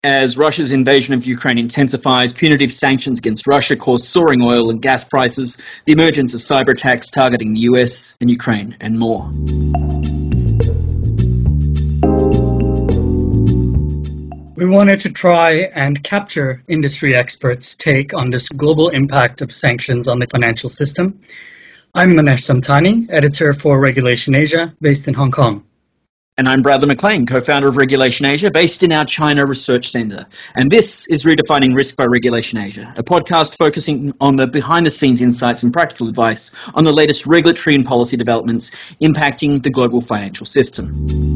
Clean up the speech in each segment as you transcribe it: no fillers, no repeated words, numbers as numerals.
As Russia's invasion of Ukraine intensifies, punitive sanctions against Russia cause soaring oil and gas prices, the emergence of cyber attacks targeting the US and Ukraine, and more. We wanted to try and capture industry experts' take on this global impact of sanctions on the financial system. I'm Manesh Samtani, editor for Regulation Asia, based in Hong Kong. And I'm Bradley McLean, co-founder of Regulation Asia, based in our China Research Centre. And this is Redefining Risk by Regulation Asia, a podcast focusing on the behind-the-scenes insights and practical advice on the latest regulatory and policy developments impacting the global financial system.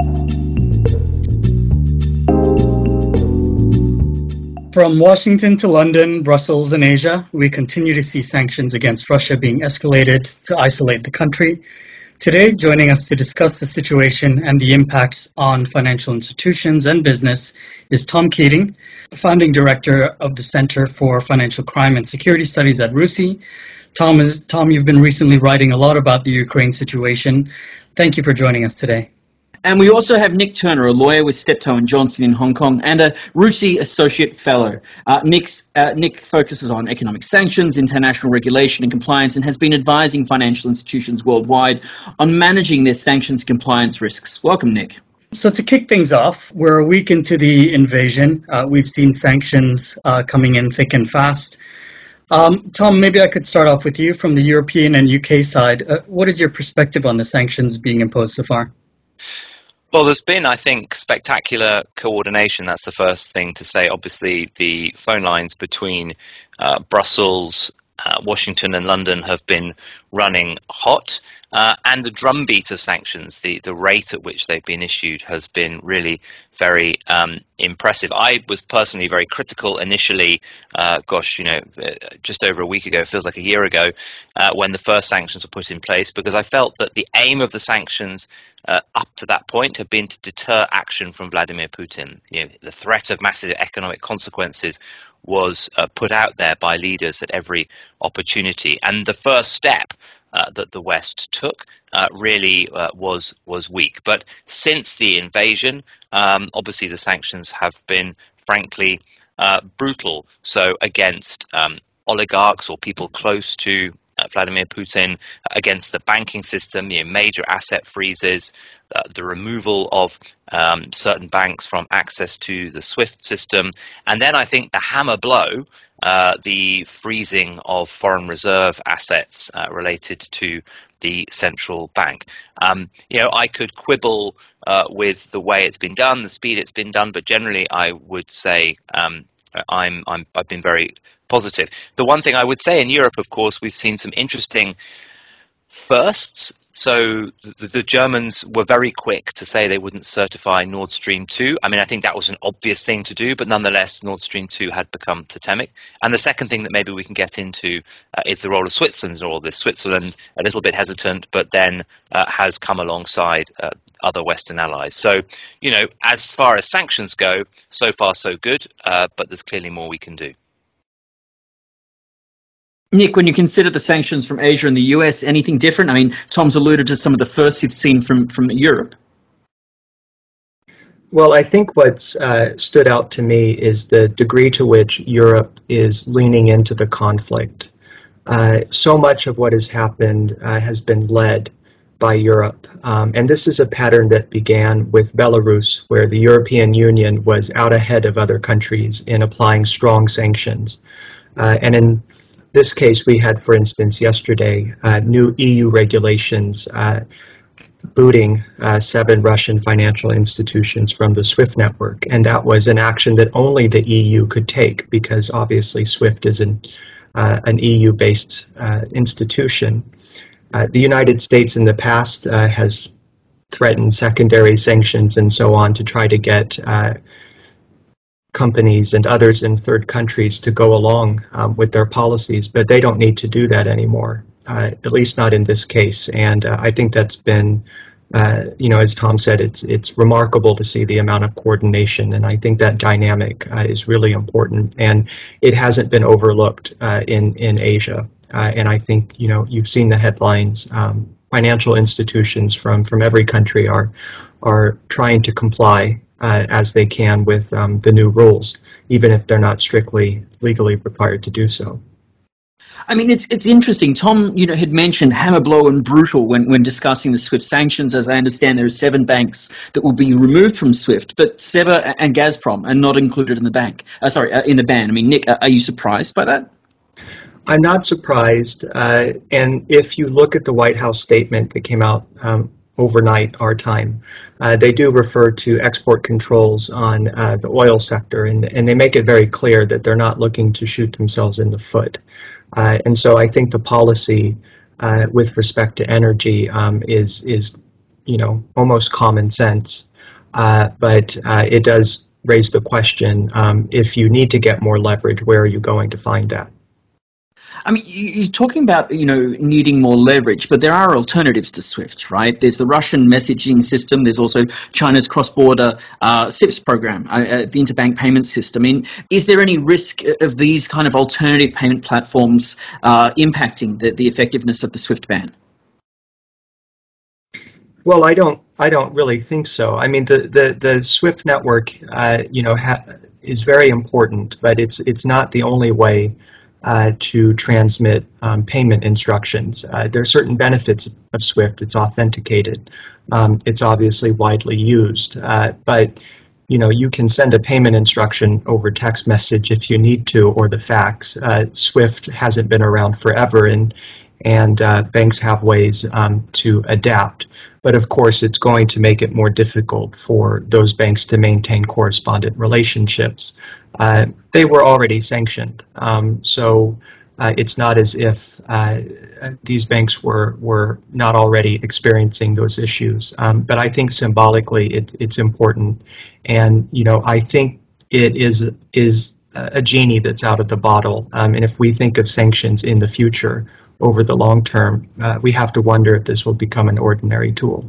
From Washington to London, Brussels, and Asia, we continue to see sanctions against Russia being escalated to isolate the country. Today, joining us to discuss the situation and the impacts on financial institutions and business is Tom Keating, founding director of the Center for Financial Crime and Security Studies at RUSI. Tom, you've been recently writing a lot about the Ukraine situation. Thank you for joining us today. And we also have Nick Turner, a lawyer with Steptoe & Johnson in Hong Kong and a RUSI Associate Fellow. Nick focuses on economic sanctions, international regulation and compliance, and has been advising financial institutions worldwide on managing their sanctions compliance risks. Welcome, Nick. So to kick things off, we're a week into the invasion. We've seen sanctions coming in thick and fast. Tom, maybe I could start off with you from the European and UK side. What is your perspective on the sanctions being imposed so far? Well, there's been, I think, spectacular coordination. That's the first thing to say. Obviously, the phone lines between Brussels, Washington and London have been running hot. And the drumbeat of sanctions, the rate at which they've been issued has been really very impressive. I was personally very critical initially, just over a week ago, it feels like a year ago, when the first sanctions were put in place, because I felt that the aim of the sanctions up to that point had been to deter action from Vladimir Putin. The threat of massive economic consequences was put out there by leaders at every opportunity. And the first step that the West took really was weak. But since the invasion, obviously the sanctions have been, frankly, brutal. So against oligarchs or people close to Vladimir Putin, against the banking system, major asset freezes, the removal of certain banks from access to the SWIFT system, and then I think the hammer blow, the freezing of foreign reserve assets related to the central bank. I could quibble with the way it's been done, the speed it's been done, but generally I would say I've been very positive. The one thing I would say in Europe, of course, we've seen some interesting firsts. So the Germans were very quick to say they wouldn't certify Nord Stream 2. I mean, I think that was an obvious thing to do, but nonetheless, Nord Stream 2 had become totemic. And the second thing that maybe we can get into is the role of Switzerland in all this. Switzerland, a little bit hesitant, but then has come alongside other Western allies. So, as far as sanctions go, so far so good, but there's clearly more we can do. Nick, when you consider the sanctions from Asia and the US, anything different? I mean, Tom's alluded to some of the firsts you've seen from Europe. Well, I think what's stood out to me is the degree to which Europe is leaning into the conflict. So much of what has happened has been led by Europe. And this is a pattern that began with Belarus, where the European Union was out ahead of other countries in applying strong sanctions. And in this case, we had, for instance, yesterday, new EU regulations booting 7 Russian financial institutions from the SWIFT network. And that was an action that only the EU could take because obviously SWIFT is an EU-based institution. The United States in the past has threatened secondary sanctions and so on to try to get companies and others in third countries to go along with their policies, but they don't need to do that anymore, at least not in this case. And I think that's been, as Tom said, it's remarkable to see the amount of coordination, and I think that dynamic is really important, and it hasn't been overlooked in Asia. And I think, you've seen the headlines. Financial institutions from every country are trying to comply as they can with the new rules, even if they're not strictly legally required to do so. I mean, it's interesting. Tom, had mentioned hammer blow and brutal when discussing the SWIFT sanctions. As I understand, there are 7 banks that will be removed from SWIFT, but SEBA and Gazprom are not included in the in the ban. I mean, Nick, are you surprised by that? I'm not surprised. And if you look at the White House statement that came out overnight our time, they do refer to export controls on the oil sector, and they make it very clear that they're not looking to shoot themselves in the foot. And so I think the policy with respect to energy is almost common sense, but it does raise the question: if you need to get more leverage, where are you going to find that? I mean, you're talking about, needing more leverage, but there are alternatives to SWIFT, right? There's the Russian messaging system. There's also China's cross-border SIPS program, the interbank payment system. I mean, is there any risk of these kind of alternative payment platforms impacting the effectiveness of the SWIFT ban? Well, I don't really think so. I mean, the SWIFT network, is very important, but it's not the only way to transmit payment instructions. There are certain benefits of SWIFT. It's authenticated. It's obviously widely used, but you can send a payment instruction over text message if you need to, or the fax. SWIFT hasn't been around forever, and banks have ways to adapt. But of course, it's going to make it more difficult for those banks to maintain correspondent relationships. They were already sanctioned, so it's not as if these banks were not already experiencing those issues. But I think symbolically it's important, and I think it is a genie that's out of the bottle. And if we think of sanctions in the future, over the long term, we have to wonder if this will become an ordinary tool.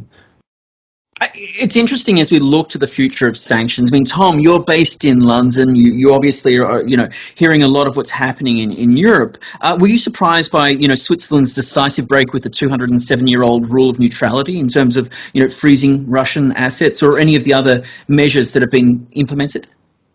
It's interesting as we look to the future of sanctions. I mean, Tom, you're based in London. You obviously are, hearing a lot of what's happening in Europe. Were you surprised by, Switzerland's decisive break with the 207-year-old rule of neutrality in terms of, freezing Russian assets, or any of the other measures that have been implemented?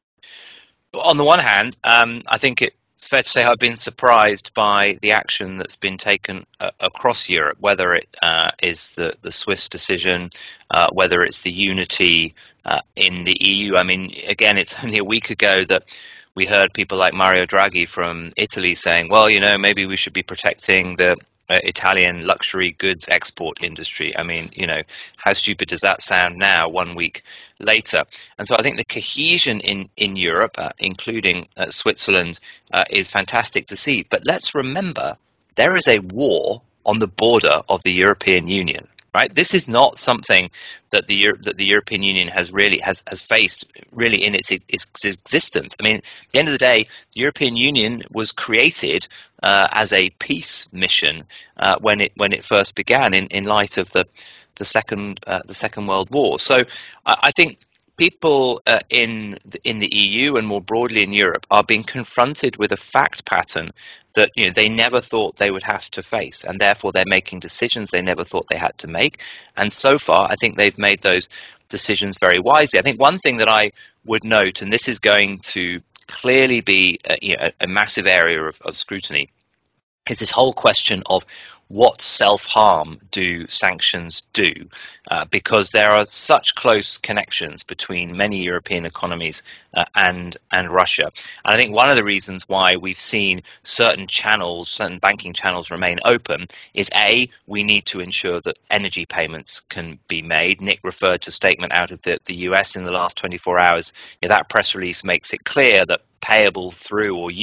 On the one hand, I think it's fair to say I've been surprised by the action that's been taken across Europe, whether it is the Swiss decision, whether it's the unity in the EU. I mean, again, it's only a week ago that we heard people like Mario Draghi from Italy saying, well, maybe we should be protecting the Italian luxury goods export industry. I mean, how stupid does that sound now, 1 week later? And so I think the cohesion in Europe, including Switzerland, is fantastic to see. But let's remember, there is a war on the border of the European Union. Right, this is not something that the European Union has faced really in its existence. I mean, at the end of the day, the European Union was created as a peace mission when it first began in light of the Second World War. So I think people in the EU and more broadly in Europe are being confronted with a fact pattern that they never thought they would have to face, and therefore they're making decisions they never thought they had to make. And so far, I think they've made those decisions very wisely. I think one thing that I would note, and this is going to clearly be a massive area of scrutiny, is this whole question of what self-harm do sanctions do? Because there are such close connections between many European economies and Russia. And I think one of the reasons why we've seen certain banking channels remain open is we need to ensure that energy payments can be made. Nick referred to a statement out of the US in the last 24 hours. That press release makes it clear that payable through or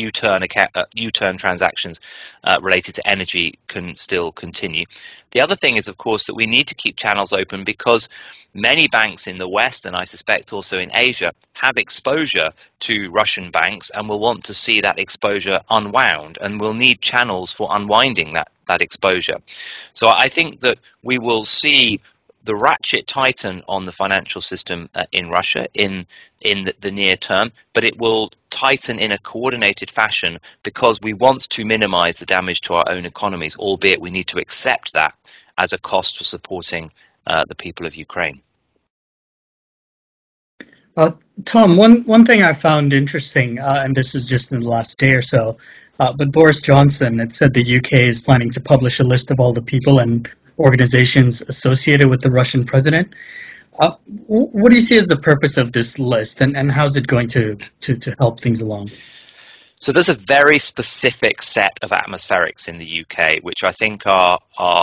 U-turn transactions related to energy can still continue. The other thing is, of course, that we need to keep channels open because many banks in the West, and I suspect also in Asia, have exposure to Russian banks and will want to see that exposure unwound, and will need channels for unwinding that exposure. So I think that we will see the ratchet tighten on the financial system in Russia in the near term, but it will tighten in a coordinated fashion because we want to minimize the damage to our own economies, albeit we need to accept that as a cost for supporting the people of Ukraine. Tom, one thing I found interesting, and this was just in the last day or so, but Boris Johnson had said the UK is planning to publish a list of all the people and organizations associated with the Russian president. What do you see as the purpose of this list, and how's it going to help things along? So there's a very specific set of atmospherics in the UK, which I think are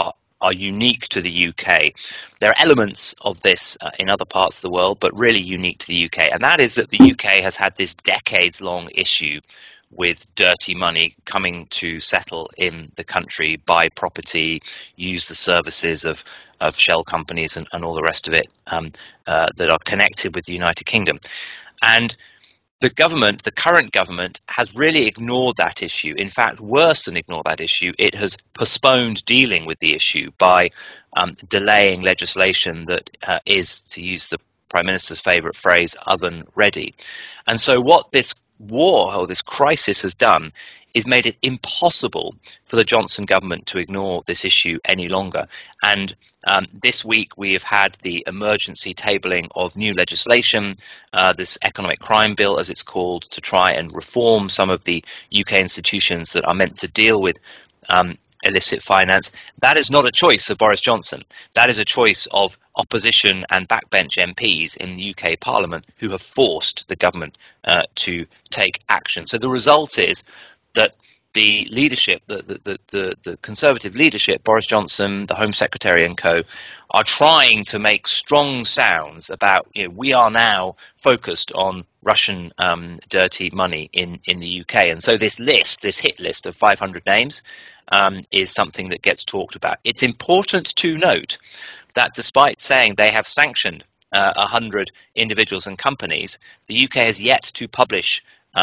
unique to the UK. There are elements of this in other parts of the world, but really unique to the UK. And that is that the UK has had this decades-long issue with dirty money coming to settle in the country, buy property, use the services of shell companies and all the rest of it that are connected with the United Kingdom. And the government, the current government, has really ignored that issue. In fact, worse than ignore that issue, it has postponed dealing with the issue by delaying legislation that is, to use the Prime Minister's favourite phrase, oven ready. And so what this war or this crisis has done is made it impossible for the Johnson government to ignore this issue any longer. And this week we have had the emergency tabling of new legislation, this economic crime bill as it's called, to try and reform some of the UK institutions that are meant to deal with illicit finance. That is not a choice of Boris Johnson. That is a choice of opposition and backbench MPs in the UK Parliament who have forced the government to take action. So the result is that the leadership, the Conservative leadership, Boris Johnson, the Home Secretary and co, are trying to make strong sounds about, we are now focused on Russian dirty money in the UK. And so this list, this hit list of 500 names, is something that gets talked about. It's important to note that despite saying they have sanctioned 100 individuals and companies, the UK has yet to publish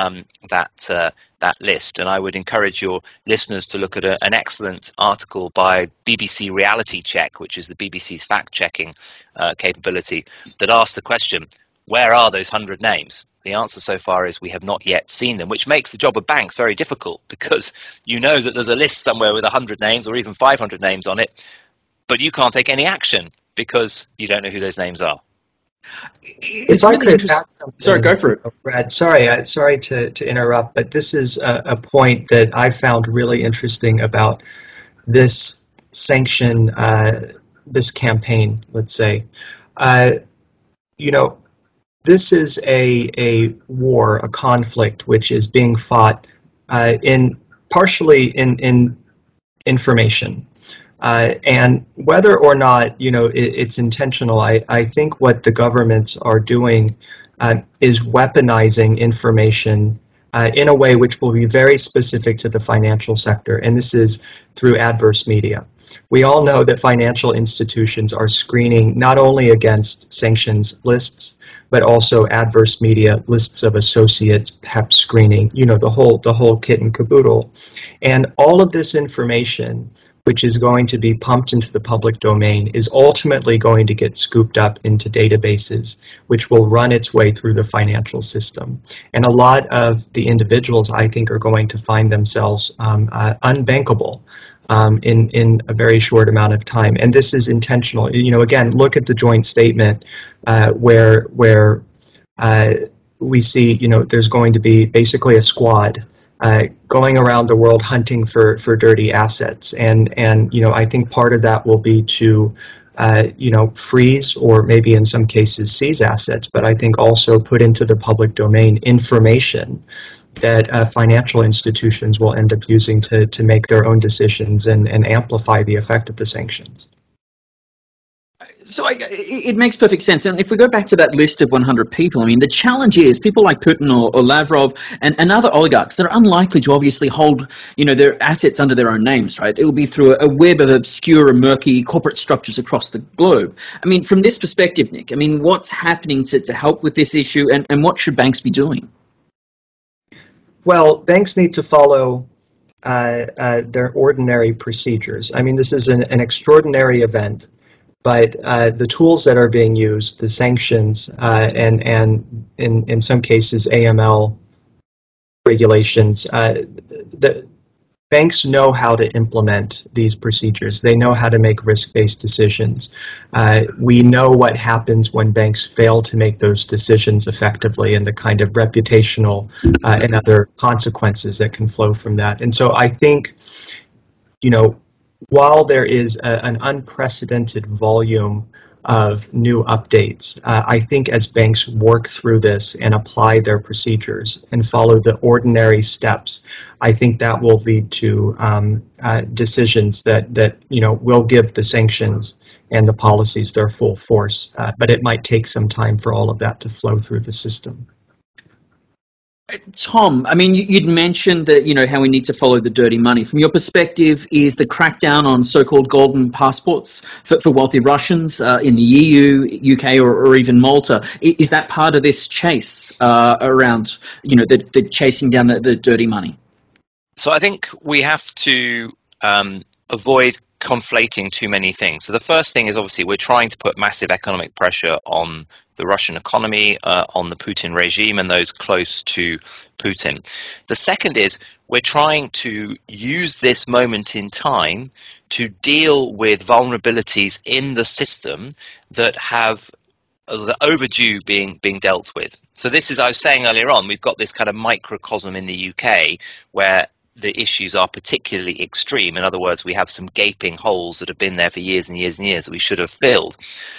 that list, and I would encourage your listeners to look at an excellent article by BBC Reality Check, which is the BBC's fact-checking capability, that asks the question, where are those 100 names? The answer so far is we have not yet seen them, which makes the job of banks very difficult, because you know that there's a list somewhere with 100 names or even 500 names on it, but you can't take any action because you don't know who those names are. If I could add something, sorry, go for it, Brad. Sorry to interrupt, but this is a point that I found really interesting about this sanction, this campaign. Let's say, this is a war, a conflict, which is being fought partially in information. And whether or not, it's intentional, I think what the governments are doing is weaponizing information in a way which will be very specific to the financial sector, and this is through adverse media. We all know that financial institutions are screening not only against sanctions lists, but also adverse media lists of associates, PEP screening, the whole kit and caboodle. And all of this information, which is going to be pumped into the public domain, is ultimately going to get scooped up into databases, which will run its way through the financial system. And a lot of the individuals, I think, are going to find themselves unbankable in a very short amount of time. And this is intentional. Again, look at the joint statement where we see, there's going to be basically a squad going around the world hunting for dirty assets, and I think part of that will be to freeze or maybe in some cases seize assets, but I think also put into the public domain information that financial institutions will end up using to make their own decisions and amplify the effect of the sanctions. So it makes perfect sense. And if we go back to that list of 100 people, I mean, the challenge is people like Putin or Lavrov and other oligarchs that are unlikely to obviously hold, their assets under their own names, right? It will be through a web of obscure and murky corporate structures across the globe. I mean, from this perspective, Nick, what's happening to help with this issue, and what should banks be doing? Well, banks need to follow their ordinary procedures. This is an extraordinary event. But the tools that are being used, the sanctions, and in some cases AML regulations, banks know how to implement these procedures. They know how to make risk-based decisions. We know what happens when banks fail to make those decisions effectively and the kind of reputational and other consequences that can flow from that. And so I think, while there is an unprecedented volume of new updates, I think as banks work through this and apply their procedures and follow the ordinary steps, I think that will lead to decisions that will give the sanctions and the policies their full force. But it might take some time for all of that to flow through the system. Tom, I mean, you'd mentioned that, how we need to follow the dirty money. From your perspective, is the crackdown on so-called golden passports for wealthy Russians in the EU, UK, or even Malta, is that part of this chase around, the chasing down the dirty money? So I think we have to avoid conflating too many things. So the first thing is obviously we're trying to put massive economic pressure on the Russian economy, on the Putin regime and those close to Putin. The second is we're trying to use this moment in time to deal with vulnerabilities in the system that have the overdue being dealt with. So this is, I was saying earlier on, we've got this kind of microcosm in the UK where the issues are particularly extreme. In other words, we have some gaping holes that have been there for years and years and years that we should have filled.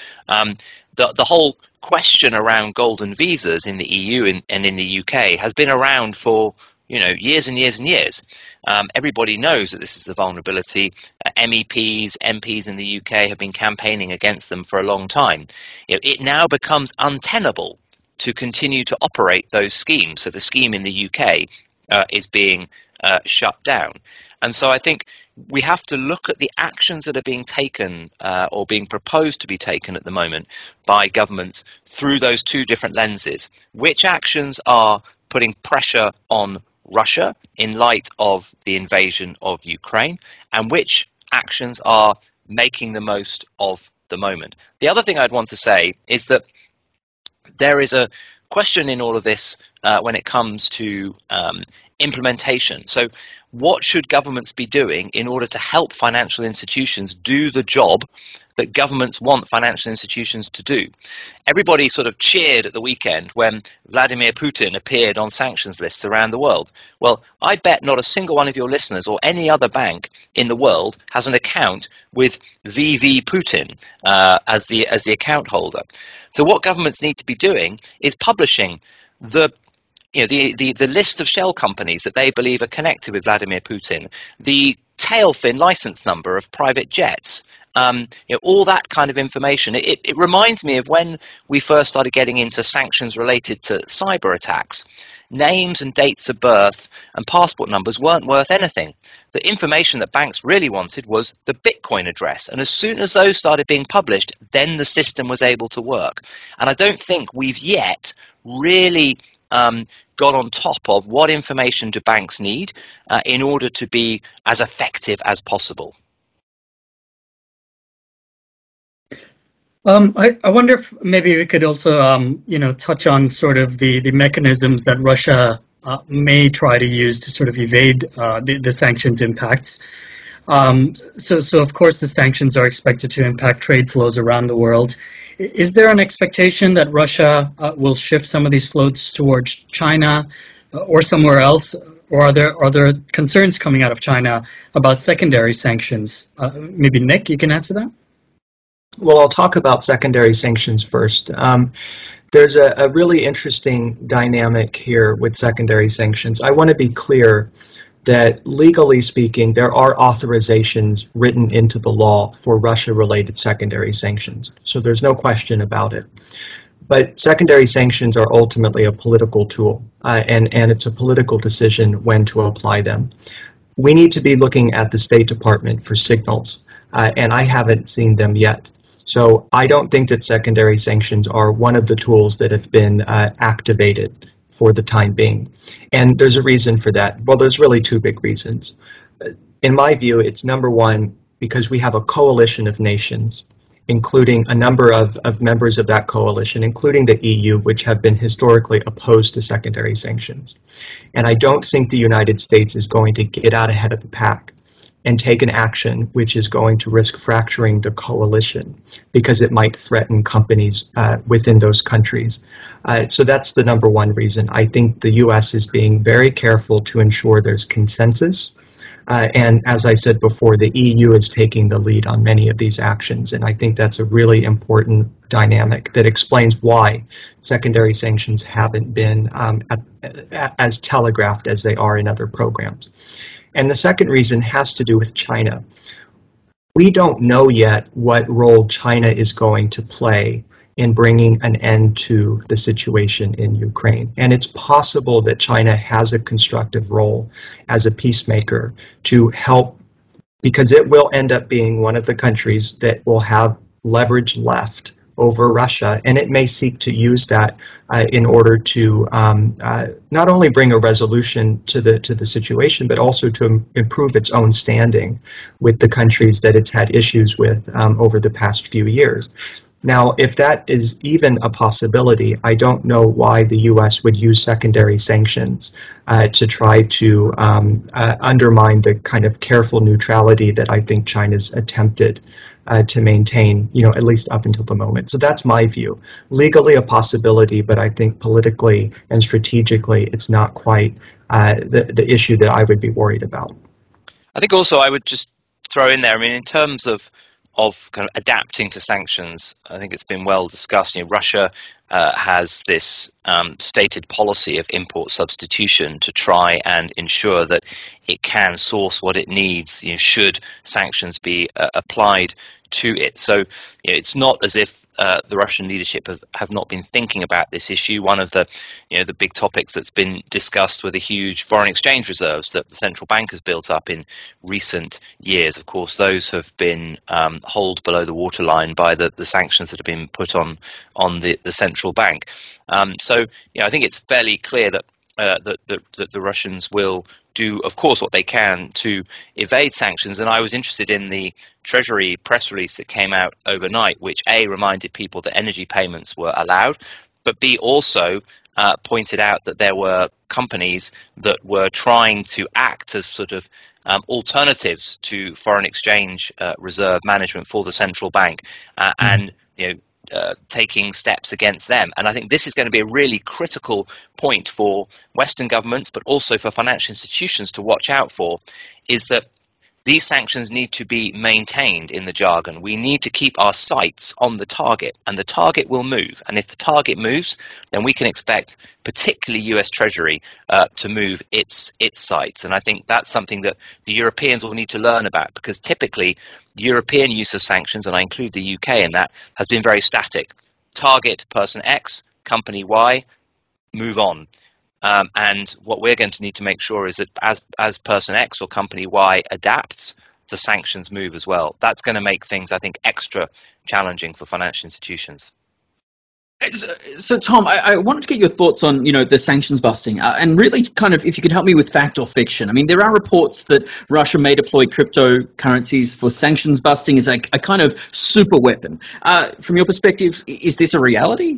The whole question around golden visas in the EU and in the UK has been around for years and years and years. Everybody knows that this is a vulnerability. MEPs, MPs in the UK have been campaigning against them for a long time. It now becomes untenable to continue to operate those schemes. So the scheme in the UK is being shut down. And so I think we have to look at the actions that are being taken or being proposed to be taken at the moment by governments through those two different lenses. Which actions are putting pressure on Russia in light of the invasion of Ukraine, and which actions are making the most of the moment? The other thing I'd want to say is that there is a question in all of this when it comes to implementation. So what should governments be doing in order to help financial institutions do the job that governments want financial institutions to do? Everybody sort of cheered at the weekend when Vladimir Putin appeared on sanctions lists around the world. Well, I bet not a single one of your listeners or any other bank in the world has an account with VV Putin as the account holder. So what governments need to be doing is publishing the list of shell companies that they believe are connected with Vladimir Putin, the tail fin license number of private jets, all that kind of information. It reminds me of when we first started getting into sanctions related to cyber attacks. Names and dates of birth and passport numbers weren't worth anything. The information that banks really wanted was the Bitcoin address. And as soon as those started being published, then the system was able to work. And I don't think we've yet really got on top of what information do banks need in order to be as effective as possible. I wonder if maybe we could also, touch on sort of the mechanisms that Russia may try to use to sort of evade the sanctions impacts. So of course the sanctions are expected to impact trade flows around the world. Is there an expectation that Russia will shift some of these flows towards China or somewhere else? Or are there concerns coming out of China about secondary sanctions? Maybe Nick, you can answer that? Well, I'll talk about secondary sanctions first. There's a really interesting dynamic here with secondary sanctions. I want to be clear that legally speaking, there are authorizations written into the law for Russia-related secondary sanctions. So there's no question about it. But secondary sanctions are ultimately a political tool, and it's a political decision when to apply them. We need to be looking at the State Department for signals, and I haven't seen them yet. So I don't think that secondary sanctions are one of the tools that have been activated for the time being. And there's a reason for that. Well, there's really two big reasons. In my view, it's number one, because we have a coalition of nations, including a number of members of that coalition, including the EU, which have been historically opposed to secondary sanctions. And I don't think the United States is going to get out ahead of the pack and take an action which is going to risk fracturing the coalition because it might threaten companies within those countries. So that's the number one reason. I think the U.S. is being very careful to ensure there's consensus. And as I said before, the EU is taking the lead on many of these actions. And I think that's a really important dynamic that explains why secondary sanctions haven't been as telegraphed as they are in other programs. And the second reason has to do with China. We don't know yet what role China is going to play in bringing an end to the situation in Ukraine. And it's possible that China has a constructive role as a peacemaker to help, because it will end up being one of the countries that will have leverage left over Russia, and it may seek to use that in order to not only bring a resolution to the situation, but also to improve its own standing with the countries that it's had issues with over the past few years. Now, if that is even a possibility, I don't know why the U.S. would use secondary sanctions to try to undermine the kind of careful neutrality that I think China's attempted to maintain, at least up until the moment. So that's my view. Legally a possibility, but I think politically and strategically, it's not quite the issue that I would be worried about. I think also I would just throw in there, in terms of kind of adapting to sanctions, I think it's been well discussed. Russia has this stated policy of import substitution to try and ensure that it can source what it needs, should sanctions be applied to it. So it's not as if the Russian leadership have not been thinking about this issue. One of the the big topics that's been discussed were the huge foreign exchange reserves that the central bank has built up in recent years. Of course, those have been holed below the waterline by the sanctions that have been put on the central bank. So I think it's fairly clear that the Russians will do, of course, what they can to evade sanctions. And I was interested in the Treasury press release that came out overnight, which A, reminded people that energy payments were allowed, but B, also pointed out that there were companies that were trying to act as sort of alternatives to foreign exchange reserve management for the central bank, and taking steps against them. And I think this is going to be a really critical point for Western governments, but also for financial institutions to watch out for, is that these sanctions need to be maintained. In the jargon, we need to keep our sights on the target, and the target will move. And if the target moves, then we can expect particularly US Treasury to move its sights. And I think that's something that the Europeans will need to learn about, because typically the European use of sanctions, and I include the UK in that, has been very static. Target person X, company Y, move on. And what we're going to need to make sure is that as person X or company Y adapts, the sanctions move as well. That's going to make things, I think, extra challenging for financial institutions. So, Tom, I wanted to get your thoughts on, the sanctions busting, and really kind of if you could help me with fact or fiction. There are reports that Russia may deploy cryptocurrencies for sanctions busting as a kind of super weapon. From your perspective, is this a reality?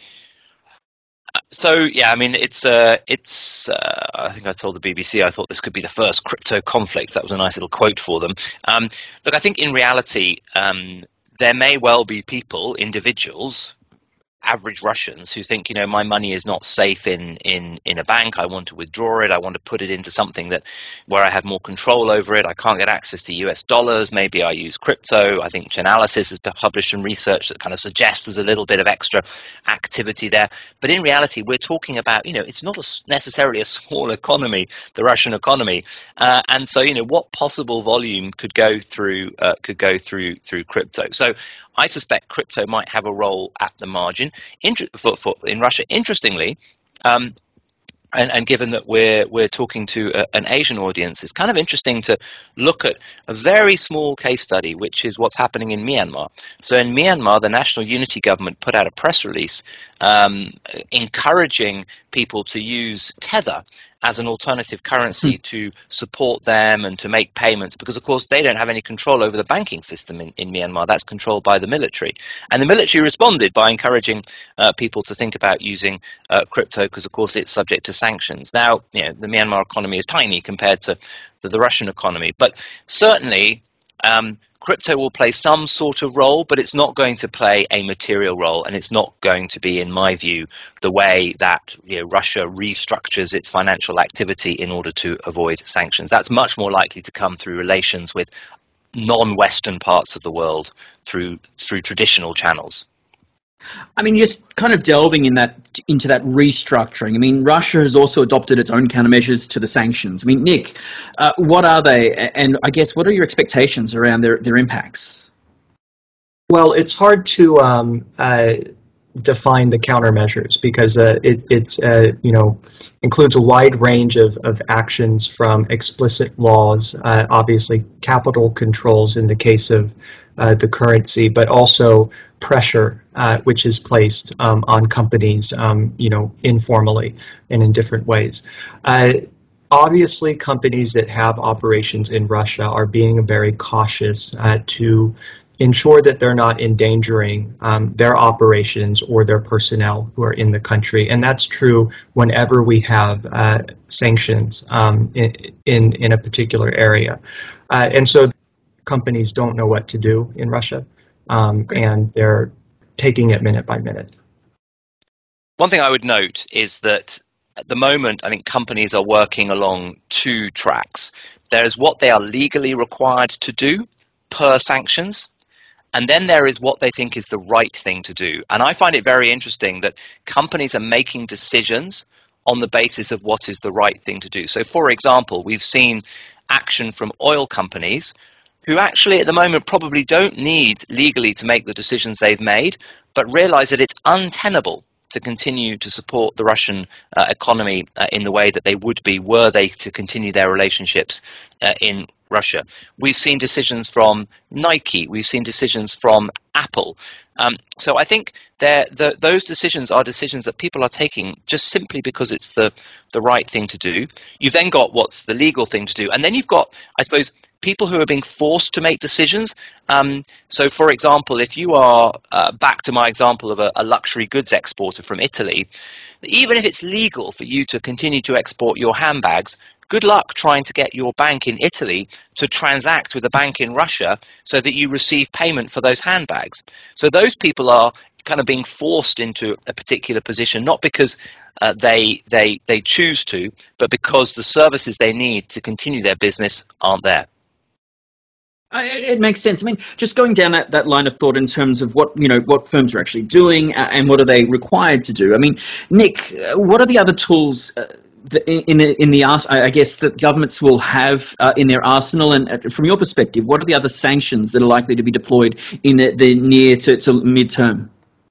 So yeah, it's I think I told the BBC I thought this could be the first crypto conflict. That was a nice little quote for them. Look, I think in reality, there may well be people, individuals, average Russians, who think, my money is not safe in a bank. I want to withdraw it. I want to put it into something where I have more control over it. I can't get access to US dollars. Maybe I use crypto. I think Chainalysis has published some research that kind of suggests there's a little bit of extra activity there. But in reality, we're talking about, it's not necessarily a small economy, the Russian economy. And so, what possible volume could go through crypto? So I suspect crypto might have a role at the margin in Russia. Interestingly, and given that we're talking to an Asian audience, it's kind of interesting to look at a very small case study, which is what's happening in Myanmar. So in Myanmar, the National Unity Government put out a press release encouraging people to use Tether as an alternative currency to support them and to make payments, because of course they don't have any control over the banking system in Myanmar. That's controlled by the military, and the military responded by encouraging people to think about using crypto, because of course it's subject to sanctions. Now, the Myanmar economy is tiny compared to the Russian economy, but certainly crypto will play some sort of role, but it's not going to play a material role, and it's not going to be, in my view, the way that Russia restructures its financial activity in order to avoid sanctions. That's much more likely to come through relations with non-Western parts of the world through traditional channels. I mean, just kind of delving into that restructuring. I mean, Russia has also adopted its own countermeasures to the sanctions. I mean, Nick, what are they? And I guess, what are your expectations around their impacts? Well, it's hard to define the countermeasures, because it includes a wide range of actions, from explicit laws, obviously capital controls in the case of the currency, but also pressure which is placed on companies, informally and in different ways. Obviously, companies that have operations in Russia are being very cautious to ensure that they're not endangering their operations or their personnel who are in the country. And that's true whenever we have sanctions in a particular area. And so companies don't know what to do in Russia, and they're taking it minute by minute. One thing I would note is that at the moment, I think companies are working along two tracks. There's what they are legally required to do per sanctions, and then there is what they think is the right thing to do. And I find it very interesting that companies are making decisions on the basis of what is the right thing to do. So, for example, we've seen action from oil companies who actually at the moment probably don't need legally to make the decisions they've made, but realize that it's untenable to continue to support the Russian economy in the way that they would be were they to continue their relationships in Russia. We've seen decisions from Nike, we've seen decisions from Apple. So I think those decisions are decisions that people are taking just simply because it's the right thing to do. You've then got what's the legal thing to do, and then you've got, I suppose, people who are being forced to make decisions. So, for example, if you are, back to my example of a luxury goods exporter from Italy, even if it's legal for you to continue to export your handbags, good luck trying to get your bank in Italy to transact with a bank in Russia so that you receive payment for those handbags. So those people are kind of being forced into a particular position, not because they choose to, but because the services they need to continue their business aren't there. It makes sense. I mean, just going down that line of thought in terms of what firms are actually doing and what are they required to do. I mean, Nick, what are the other tools in the I guess that governments will have in their arsenal? And from your perspective, what are the other sanctions that are likely to be deployed in the near to mid-term?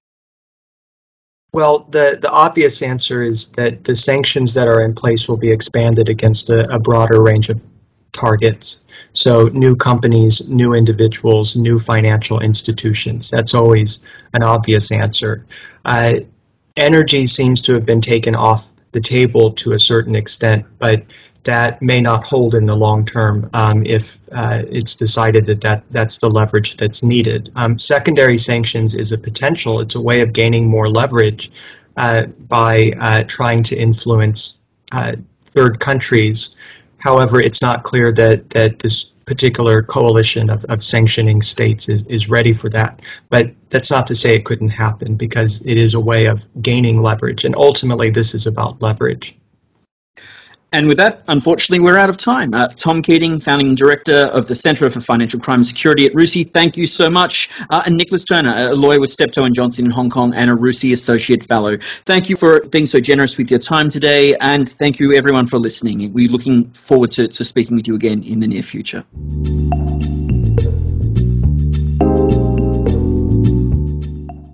Well, the obvious answer is that the sanctions that are in place will be expanded against a broader range of targets. So new companies, new individuals, new financial institutions. That's always an obvious answer. Energy seems to have been taken off the table to a certain extent, but that may not hold in the long term if it's decided that's the leverage that's needed. Secondary sanctions is a potential. It's a way of gaining more leverage by trying to influence third countries. However, it's not clear that this particular coalition of sanctioning states is ready for that. But that's not to say it couldn't happen, because it is a way of gaining leverage. And ultimately, this is about leverage. And with that, unfortunately, we're out of time. Tom Keating, Founding Director of the Centre for Financial Crime and Security at RUSI, thank you so much. And Nicholas Turner, a lawyer with Steptoe & Johnson in Hong Kong and a RUSI Associate Fellow. Thank you for being so generous with your time today, and thank you everyone for listening. We're looking forward to speaking with you again in the near future.